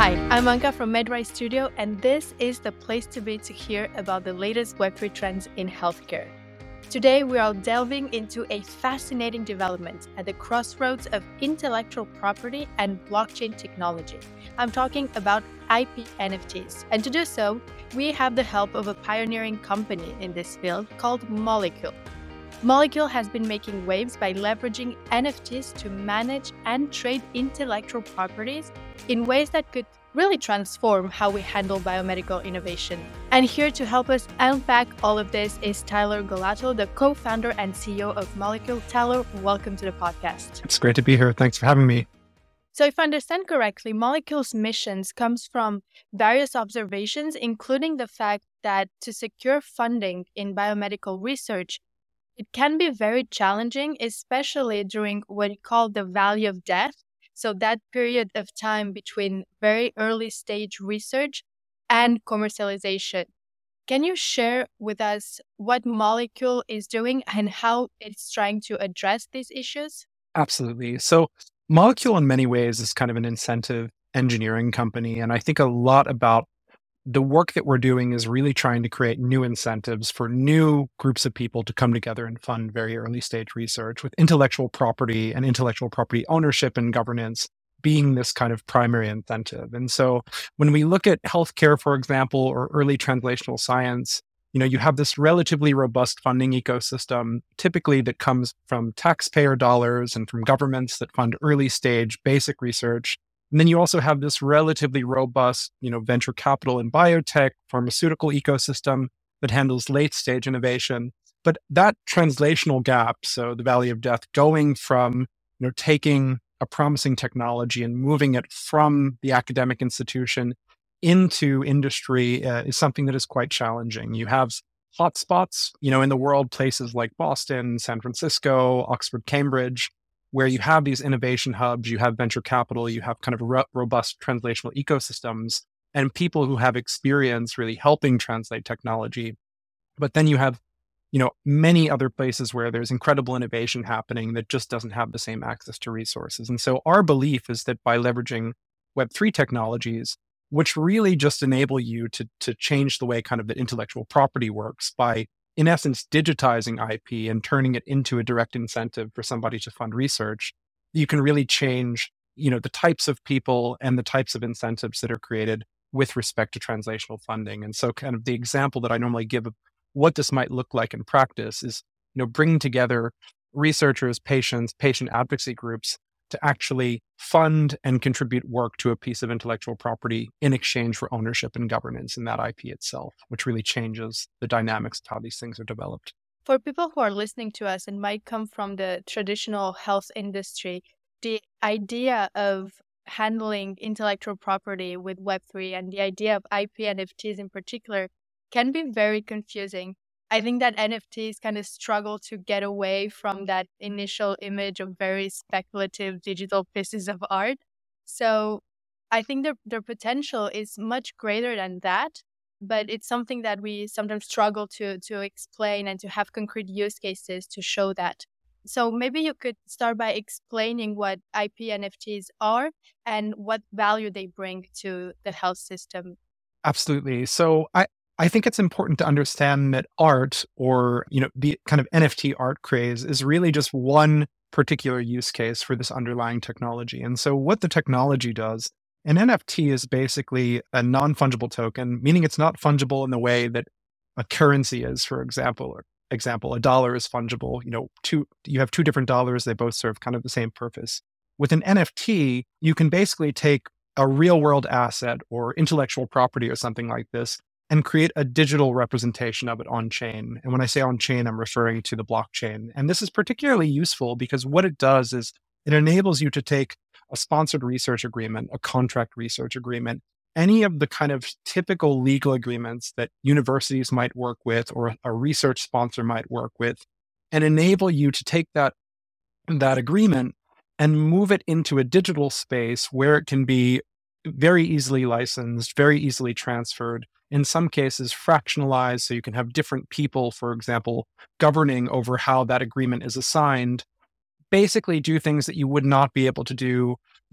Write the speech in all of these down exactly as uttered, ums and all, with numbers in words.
Hi, I'm Anka from MedRise Studio, and this is the place to be to hear about the latest Web three trends in healthcare. Today, we are delving into a fascinating development at the crossroads of intellectual property and blockchain technology. I'm talking about I P N F Ts. And to do so, we have the help of a pioneering company in this field called Molecule. Molecule has been making waves by leveraging N F Ts to manage and trade intellectual properties in ways that could really transform how we handle biomedical innovation. And here to help us unpack all of this is Tyler Golato, the co-founder and C E O of Molecule. Tyler, welcome to the podcast. It's great to be here. Thanks for having me. So if I understand correctly, Molecule's missions comes from various observations, including the fact that to secure funding in biomedical research, it can be very challenging, especially during what you call the valley of death. So that period of time between very early stage research and commercialization. Can you share with us what Molecule is doing and how it's trying to address these issues? Absolutely. So Molecule in many ways is kind of an incentive engineering company. And I think a lot about the work that we're doing is really trying to create new incentives for new groups of people to come together and fund very early stage research, with intellectual property and intellectual property ownership and governance being this kind of primary incentive. And so when we look at healthcare, for example, or early translational science, you know, you have this relatively robust funding ecosystem, typically that comes from taxpayer dollars and from governments that fund early stage basic research. And then you also have this relatively robust, you know, venture capital and biotech, pharmaceutical ecosystem that handles late stage innovation. But that translational gap, so the valley of death, going from, you know, taking a promising technology and moving it from the academic institution into industry uh, is something that is quite challenging. You have hotspots, you know, in the world, places like Boston, San Francisco, Oxford, Cambridge, where you have these innovation hubs, you have venture capital, you have kind of ro- robust translational ecosystems and people who have experience really helping translate technology. But then you have, you know, many other places where there's incredible innovation happening that just doesn't have the same access to resources. And so our belief is that by leveraging Web three technologies, which really just enable you to, to change the way kind of the intellectual property works by, in essence, digitizing I P and turning it into a direct incentive for somebody to fund research, you can really change, you know, the types of people and the types of incentives that are created with respect to translational funding. And so kind of the example that I normally give of what this might look like in practice is, you know, bringing together researchers, patients, patient advocacy groups to actually fund and contribute work to a piece of intellectual property in exchange for ownership and governance in that I P itself, which really changes the dynamics of how these things are developed. For people who are listening to us and might come from the traditional health industry, the idea of handling intellectual property with Web three and the idea of I P N F Ts in particular can be very confusing. I think that N F Ts kind of struggle to get away from that initial image of very speculative digital pieces of art. So I think their, their potential is much greater than that, but it's something that we sometimes struggle to, to explain and to have concrete use cases to show that. So maybe you could start by explaining what I P N F Ts are and what value they bring to the health system. Absolutely. So I, I think it's important to understand that art, or, you know, the kind of N F T art craze, is really just one particular use case for this underlying technology. And so what the technology does, an N F T is basically a non-fungible token, meaning it's not fungible in the way that a currency is, for example. Or example, a dollar is fungible. You know, two you have two different dollars, they both serve kind of the same purpose. With an N F T, you can basically take a real world asset or intellectual property or something like this and create a digital representation of it on chain. And when I say on chain, I'm referring to the blockchain. And this is particularly useful because what it does is it enables you to take a sponsored research agreement, a contract research agreement, any of the kind of typical legal agreements that universities might work with or a research sponsor might work with, and enable you to take that, that agreement and move it into a digital space where it can be very easily licensed, very easily transferred, in some cases fractionalized, so you can have different people, for example, governing over how that agreement is assigned, basically do things that you would not be able to do,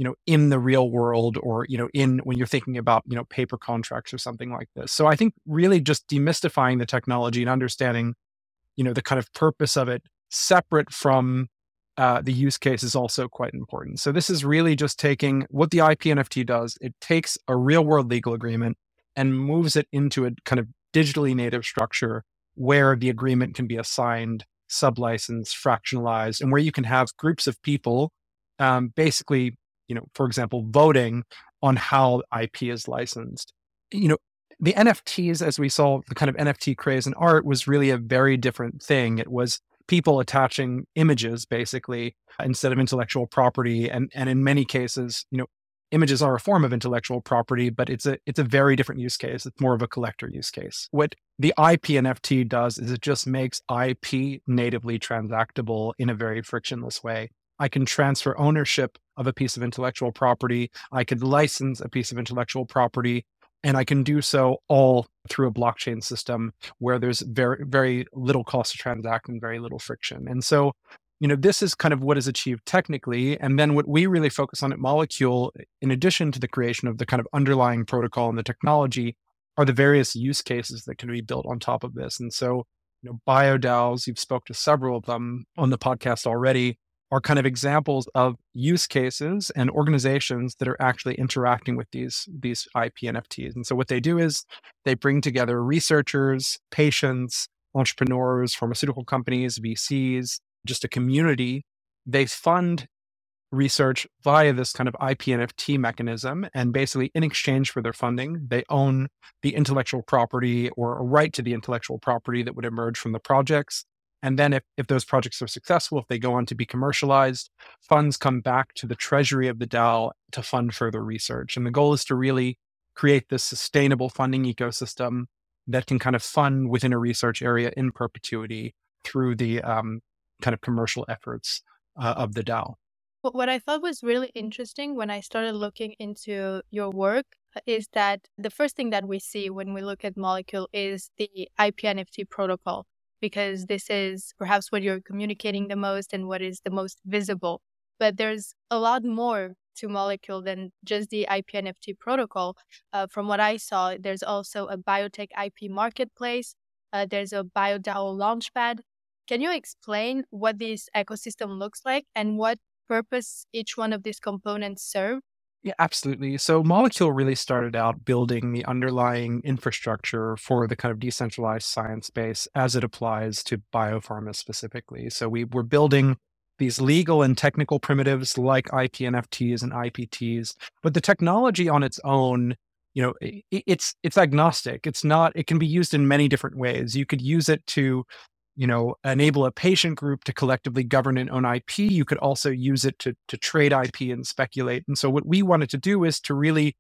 you know, in the real world, or, you know, in when you're thinking about, you know, paper contracts or something like this. So I think really just demystifying the technology and understanding, you know, the kind of purpose of it separate from uh, the use case is also quite important. So this is really just taking what the I P N F T does. It takes a real world legal agreement and moves it into a kind of digitally native structure where the agreement can be assigned, sublicensed, fractionalized, and where you can have groups of people um, basically, you know, for example, voting on how I P is licensed. You know, the N F Ts, as we saw, the kind of N F T craze in art was really a very different thing. It was people attaching images, basically, instead of intellectual property. And, and in many cases, you know, images are a form of intellectual property, but it's a it's a very different use case. It's more of a collector use case. What the I P N F T does is it just makes I P natively transactable in a very frictionless way. I can transfer ownership of a piece of intellectual property. I could license a piece of intellectual property, and I can do so all through a blockchain system where there's very, very little cost to transact and very little friction. And so, you know, this is kind of what is achieved technically. And then what we really focus on at Molecule, in addition to the creation of the kind of underlying protocol and the technology, are the various use cases that can be built on top of this. And so, you know, BioDAOs, you've spoke to several of them on the podcast already, are kind of examples of use cases and organizations that are actually interacting with these, these I P N F Ts. And so what they do is they bring together researchers, patients, entrepreneurs, pharmaceutical companies, V Cs, just a community. They fund research via this kind of I P N F T mechanism. And basically, in exchange for their funding, they own the intellectual property or a right to the intellectual property that would emerge from the projects. And then if, if those projects are successful, if they go on to be commercialized, funds come back to the treasury of the DAO to fund further research. And the goal is to really create this sustainable funding ecosystem that can kind of fund within a research area in perpetuity through the um, kind of commercial efforts uh, of the DAO. But what I thought was really interesting when I started looking into your work is that the first thing that we see when we look at Molecule is the I P N F T protocol, because this is perhaps what you're communicating the most and what is the most visible. But there's a lot more to Molecule than just the I P N F T protocol. Uh, from what I saw, there's also a biotech I P marketplace. Uh, there's a BioDAO launchpad. Can you explain what this ecosystem looks like and what purpose each one of these components serve? Yeah, absolutely. So Molecule really started out building the underlying infrastructure for the kind of decentralized science space as it applies to biopharma specifically. So we were building these legal and technical primitives like I P N F Ts and I P Ts, but the technology on its own, you know, it, it's it's agnostic. It's not, it can be used in many different ways. You could use it to, you know, enable a patient group to collectively govern and own I P. You could also use it to, to trade I P and speculate. And so what we wanted to do is to really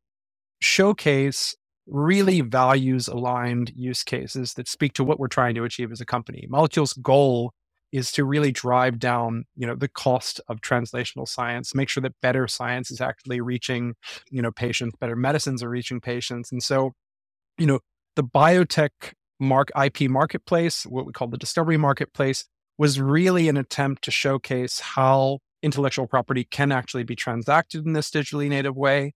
showcase really values aligned use cases that speak to what we're trying to achieve as a company. Molecule's goal is to really drive down, you know, the cost of translational science, make sure that better science is actually reaching, you know, patients, better medicines are reaching patients. And so, you know, the biotech Mark I P marketplace, what we call the discovery marketplace, was really an attempt to showcase how intellectual property can actually be transacted in this digitally native way.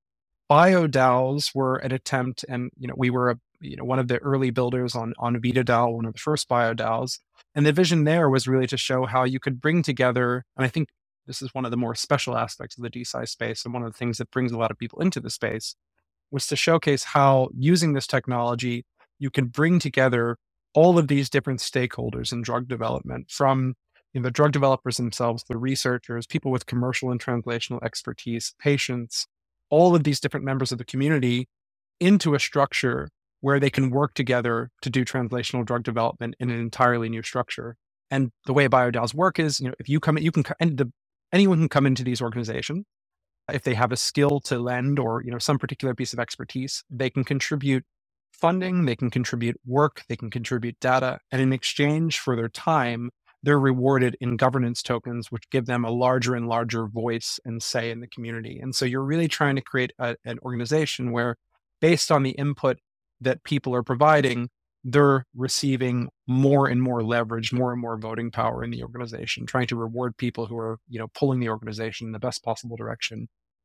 BioDAOs were an attempt, and you know we were a, you know one of the early builders on on VitaDAO, one of the first BioDAOs, and the vision there was really to show how you could bring together, and I think this is one of the more special aspects of the D C I space, and one of the things that brings a lot of people into the space, was to showcase how using this technology you can bring together all of these different stakeholders in drug development, from you know, the drug developers themselves, the researchers, people with commercial and translational expertise, patients, all of these different members of the community, into a structure where they can work together to do translational drug development in an entirely new structure. And the way BioDAOs work is, you know, if you come in, you can, and the, anyone can come into these organizations. If they have a skill to lend or, you know, some particular piece of expertise, they can contribute funding, they can contribute work, they can contribute data, and in exchange for their time, they're rewarded in governance tokens, which give them a larger and larger voice and say in the community. And so you're really trying to create a, an organization where, based on the input that people are providing, they're receiving more and more leverage, more and more voting power in the organization, trying to reward people who are, you know, pulling the organization in the best possible direction.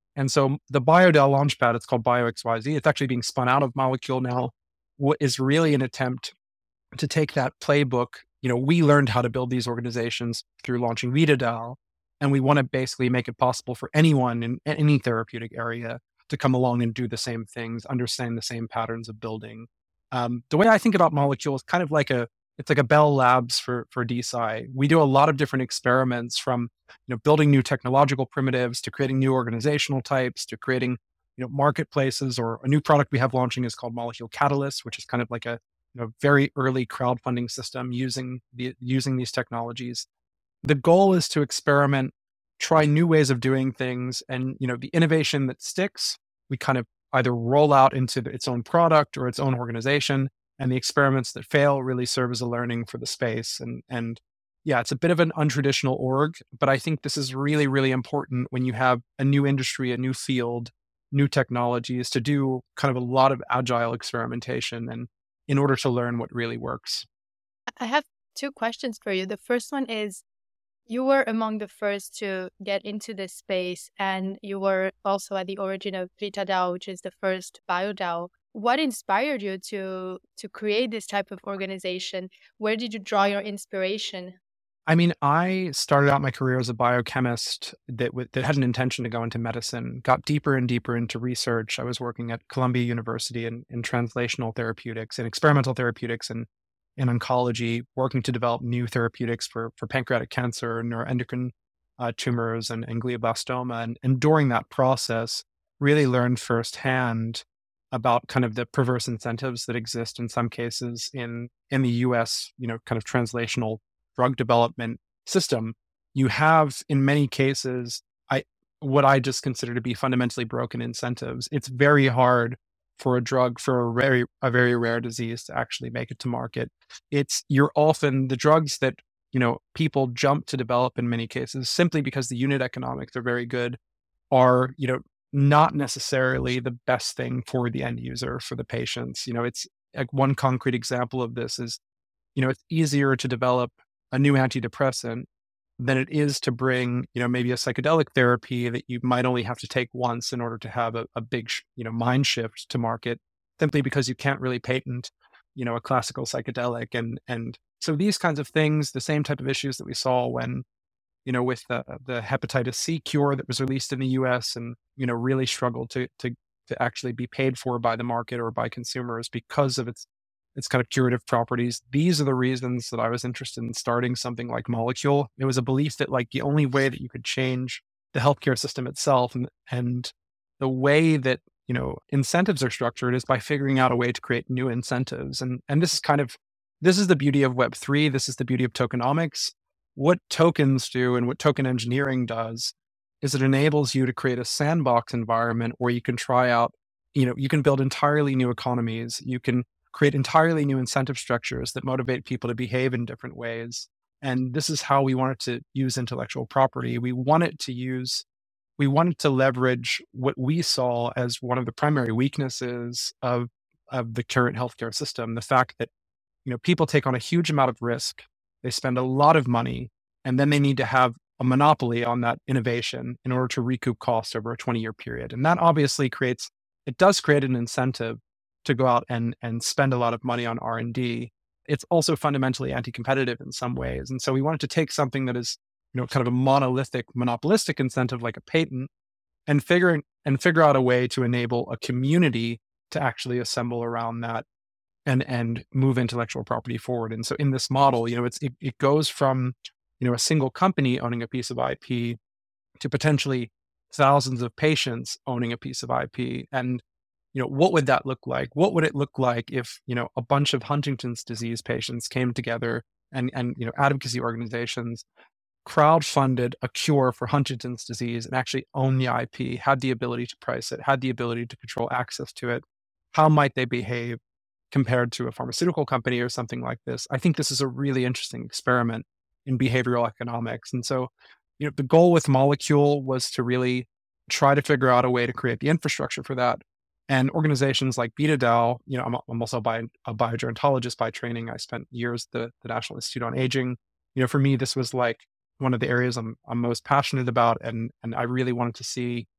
And so the BioDell Launchpad, it's called BioXYZ. It's actually being spun out of Molecule now. What is really an attempt to take that playbook. You know, we learned how to build these organizations through launching VitaDAO, and we want to basically make it possible for anyone in any therapeutic area to come along and do the same things, understand the same patterns of building. Um, the way I think about Molecule is kind of like a, it's like a Bell Labs for for D S I. We do a lot of different experiments, from you know building new technological primitives to creating new organizational types to creating you know marketplaces. Or a new product we have launching is called Molecule Catalyst, which is kind of like a you know very early crowdfunding system using the using these technologies. The goal is to experiment, try new ways of doing things, and you know the innovation that sticks, we kind of either roll out into its own product or its own organization, and the experiments that fail really serve as a learning for the space. And and yeah, it's a bit of an untraditional org, but I think this is really, really important when you have a new industry, a new field, new technologies, to do kind of a lot of agile experimentation, and in order to learn what really works. I have two questions for you. The first one is, you were among the first to get into this space, and you were also at the origin of VitaDAO, which is the first BioDAO. What inspired you to to create this type of organization? Where did you draw your inspiration? I mean, I started out my career as a biochemist that w- that had an intention to go into medicine, got deeper and deeper into research. I was working at Columbia University in, in translational therapeutics and experimental therapeutics and in oncology, working to develop new therapeutics for, for pancreatic cancer, neuroendocrine uh, tumors, and, and glioblastoma. And, and during that process, really learned firsthand about kind of the perverse incentives that exist in some cases in in the U S, you know, kind of translational drug development system. You have, in many cases, I what I just consider to be fundamentally broken incentives. It's very hard for a drug for a very a very rare disease to actually make it to market. It's you're often the drugs that you know people jump to develop in many cases simply because the unit economics are very good, are you know not necessarily the best thing for the end user, for the patients. You know, it's like one concrete example of this is you know it's easier to develop a new antidepressant than it is to bring, you know, maybe a psychedelic therapy that you might only have to take once in order to have a, a big, sh- you know, mind shift to market, simply because you can't really patent, you know, a classical psychedelic. And and so these kinds of things, the same type of issues that we saw when, you know, with the the hepatitis C cure that was released in the U S and you know really struggled to to to actually be paid for by the market or by consumers because of its its kind of curative properties. These are the reasons that I was interested in starting something like Molecule. It was a belief that like the only way that you could change the healthcare system itself and and the way that you know incentives are structured is by figuring out a way to create new incentives. And and this is kind of this is the beauty of Web three. This is the beauty of tokenomics. What tokens do and what token engineering does is it enables you to create a sandbox environment where you can try out, you know, you can build entirely new economies. You can create entirely new incentive structures that motivate people to behave in different ways. And this is how we wanted to use intellectual property. We wanted to use, we wanted to leverage what we saw as one of the primary weaknesses of, of the current healthcare system, the fact that, you know, people take on a huge amount of risk, they spend a lot of money, and then they need to have a monopoly on that innovation in order to recoup cost over a twenty year period. And that obviously creates, it does create an incentive to go out and and spend a lot of money on R and D. It's also fundamentally anti-competitive in some ways. And so we wanted to take something that is, you know, kind of a monolithic, monopolistic incentive like a patent and figure and figure out a way to enable a community to actually assemble around that and and move intellectual property forward. And so in this model, you know, it's it, it goes from, you know, a single company owning a piece of I P to potentially thousands of patients owning a piece of I P. And you know, what would that look like? What would it look like if, you know, a bunch of Huntington's disease patients came together and, and, you know, advocacy organizations crowdfunded a cure for Huntington's disease and actually owned the I P, had the ability to price it, had the ability to control access to it? How might they behave compared to a pharmaceutical company or something like this? I think this is a really interesting experiment in behavioral economics. And so, you know, the goal with Molecule was to really try to figure out a way to create the infrastructure for that. And organizations like VitaDAO, you know, I'm, I'm also a, bio, a biogerontologist by training. I spent years at the, the National Institute on Aging. You know, for me, this was like one of the areas I'm, I'm most passionate about. And, and I really wanted to see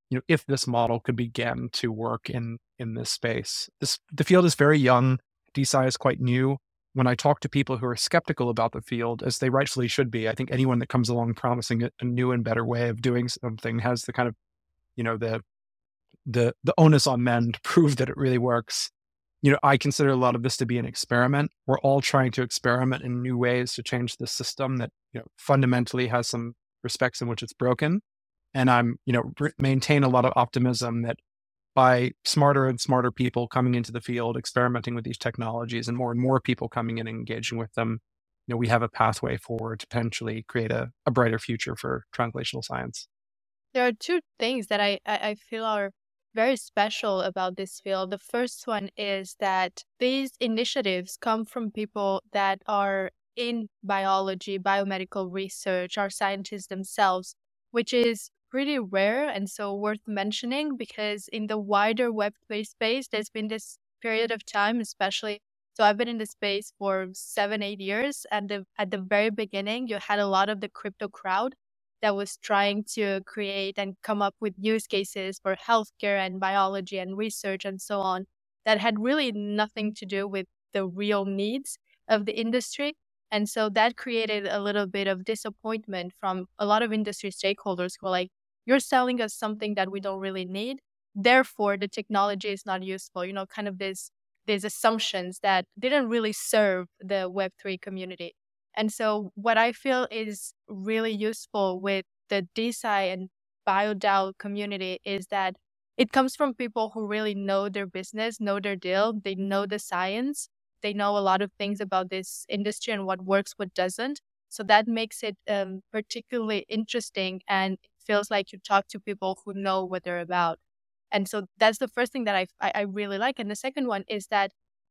you know, if this model could begin to work in in this space. This the field is very young. D C I is quite new. When I talk to people who are skeptical about the field, as they rightfully should be, I think anyone that comes along promising a, a new and better way of doing something has the kind of, you know, the the the onus on men to prove that it really works. You know, I consider a lot of this to be an experiment. We're all trying to experiment in new ways to change the system that, you know, fundamentally has some respects in which it's broken. And I'm, you know, re- maintain a lot of optimism that by smarter and smarter people coming into the field, experimenting with these technologies, and more and more people coming in and engaging with them, you know, we have a pathway forward to potentially create a, a brighter future for translational science. There are two things that I, I, I feel are very special about this field. The first one is that these initiatives come from people that are in biology, biomedical research, are scientists themselves, which is pretty rare and so worth mentioning because in the wider Web three space, there's been this period of time, especially. So I've been in the space for seven, eight years. And the, at the very beginning, you had a lot of the crypto crowd that was trying to create and come up with use cases for healthcare and biology and research and so on that had really nothing to do with the real needs of the industry. And so that created a little bit of disappointment from a lot of industry stakeholders who were like, you're selling us something that we don't really need. Therefore, the technology is not useful. You know, kind of this, these assumptions that didn't really serve the Web three community. And so what I feel is really useful with the D C I and BioDAO community is that it comes from people who really know their business, know their deal, they know the science, they know a lot of things about this industry and what works, what doesn't. So that makes it um, particularly interesting, and it feels like you talk to people who know what they're about. And so that's the first thing that I, I, I really like. And the second one is that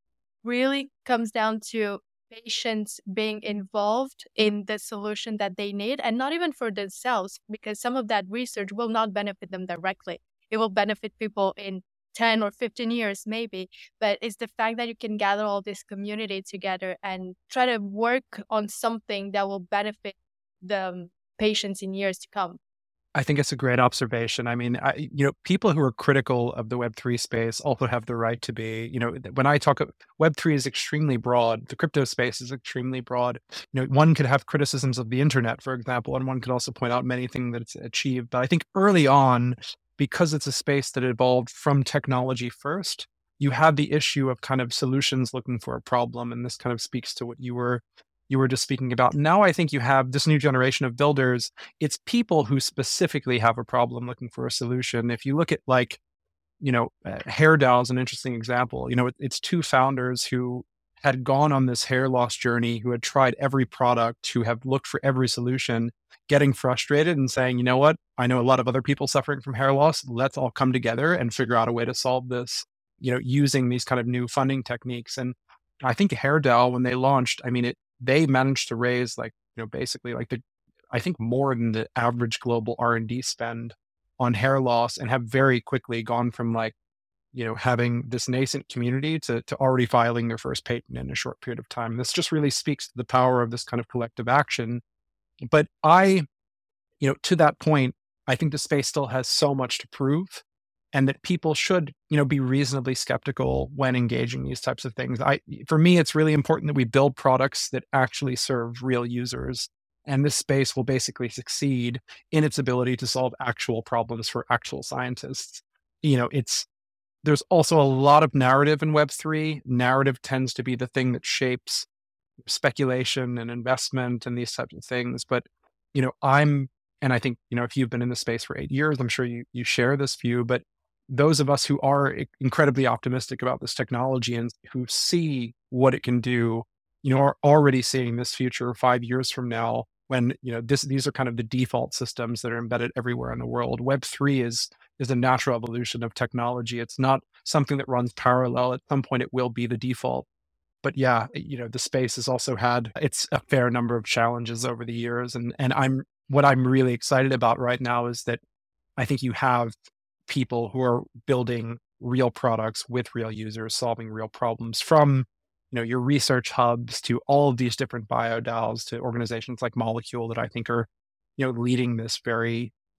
really comes down to patients being involved in the solution that they need, and not even for themselves, because some of that research will not benefit them directly. It will benefit people in ten or fifteen years, maybe. But it's the fact that you can gather all this community together and try to work on something that will benefit the um, patients in years to come. I think it's a great observation. I mean, I, you know, people who are critical of the Web three space also have the right to be. You know, when I talk, Web three is extremely broad. The crypto space is extremely broad. You know, one could have criticisms of the internet, for example, and one could also point out many things that it's achieved. But I think early on, because it's a space that evolved from technology first, you have the issue of kind of solutions looking for a problem, and this kind of speaks to what you were you were just speaking about. Now I think you have this new generation of builders. It's people who specifically have a problem looking for a solution. If you look at like, you know, uh, HairDAO is an interesting example. You know, it, it's two founders who had gone on this hair loss journey, who had tried every product, who have looked for every solution, getting frustrated and saying, you know what, I know a lot of other people suffering from hair loss. Let's all come together and figure out a way to solve this, you know, using these kind of new funding techniques. And I think HairDAO, when they launched, I mean, it, they managed to raise like, you know, basically like the, I think more than the average global R and D spend on hair loss, and have very quickly gone from like, you know, having this nascent community to, to already filing their first patent in a short period of time. This just really speaks to the power of this kind of collective action. But I, you know, to that point, I think the space still has so much to prove, and that people should, you know, be reasonably skeptical when engaging these types of things. I, for me, it's really important that we build products that actually serve real users. And this space will basically succeed in its ability to solve actual problems for actual scientists. You know, it's, there's also a lot of narrative in Web three. Narrative tends to be the thing that shapes speculation and investment and these types of things. But, you know, I'm, and I think, you know, if you've been in the space for eight years, I'm sure you, you share this view, but those of us who are incredibly optimistic about this technology and who see what it can do, you know, are already seeing this future five years from now when, you know, this, these are kind of the default systems that are embedded everywhere in the world. Web three is, is a natural evolution of technology. It's not something that runs parallel. At some point, it will be the default. But yeah, you know, the space has also had its a fair number of challenges over the years. And, and I'm, what I'm really excited about right now is that I think you have people who are building real products with real users, solving real problems, from, you know, your research hubs to all of these different BioDAOs to organizations like Molecule that I think are, you know, leading this very,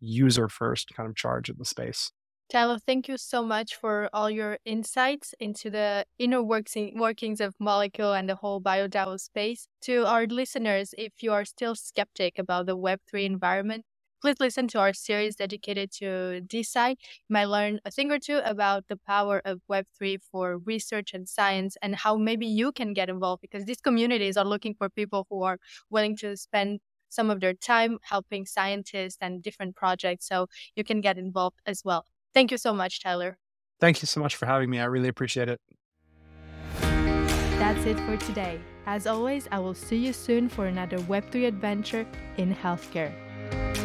user first kind of charge in the space. Tyler, thank you so much for all your insights into the inner workings of Molecule and the whole BioDAO space. To our listeners, if you are still skeptic about the Web three environment, please listen to our series dedicated to DeSci. You might learn a thing or two about the power of Web three for research and science and how maybe you can get involved, because these communities are looking for people who are willing to spend some of their time helping scientists and different projects, so you can get involved as well. Thank you so much, Tyler. Thank you so much for having me. I really appreciate it. That's it for today. As always, I will see you soon for another Web three adventure in healthcare.